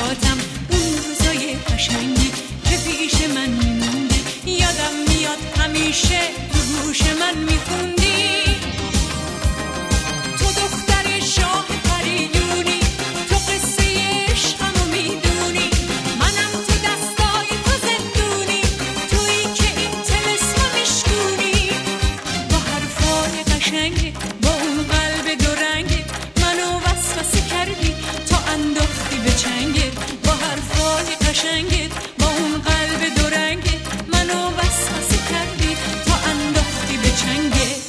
خاطراتم، اون روزای قشنگی که پیش من میمونده، یادم میاد همیشه تو گوش من میخوندی. تو دختر شاه پریونی، تو قصه عشقمو میدونی، منم تو دستای تو زندونی، تویی که این طلسمو میشکونی. با حرفای قشنگ، با اون قلب دو رنگ، منو وسوسه کردی تا انداختی به چنگت. با حرفای قشنگ، با اون قلب دو رنگ، منو وسوسه کردی تا انداختی به چنگت.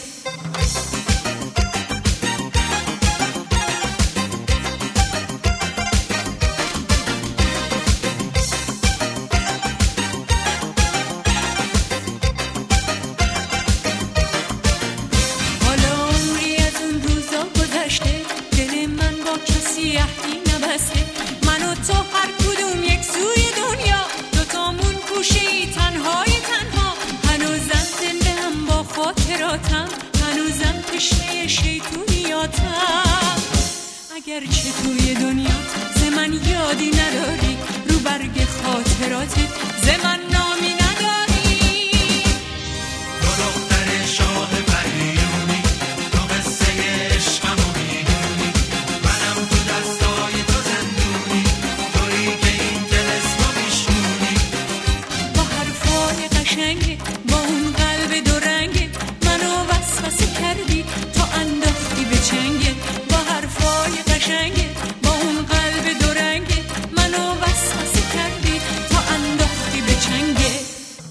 حالا عمری از اون روزا گذشته، دل من با کسی عهدی نبسته. من و تو هر کدوم یک سوی دنیا، دوتامون گوشه‌ای تنهای تنها. هنوزم زنده هم با خاطراتم، هنوزم تشنه شیطونیاتم. اگرچه توی دنیات ز من یادی نداری، رو برگ خاطراتت ز من نامی نداری. تو دختر شاه پریونی، تو قصه عشقمو میدونی، منم تو دستای تو زندونی، تویی که این طلسمو میشکونی. با حرفای قشنگ، با اون قلب دو رنگ، منو وسوسه کردی تا انداختی به چنگت. با حرفای قشنگ، با اون قلب دو رنگ، منو وسوسه کردی تا انداختی به چنگت.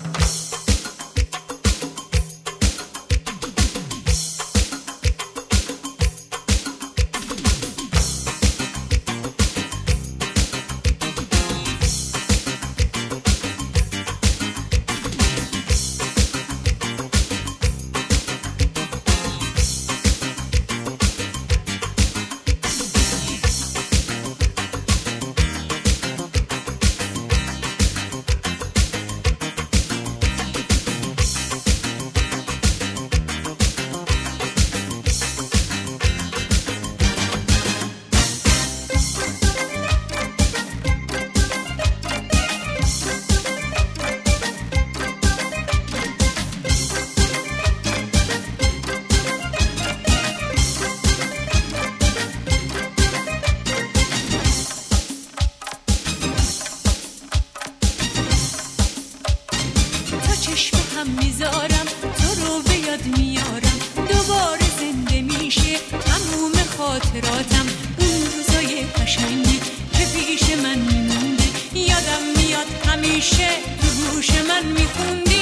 تا چشم هم میذارم، تو رو به یاد میارم، دوباره زنده میشه تموم خاطراتم. اون روزای قشنگی که پیش من میمونده، یادم میاد همیشه تو گوش من میخوندی.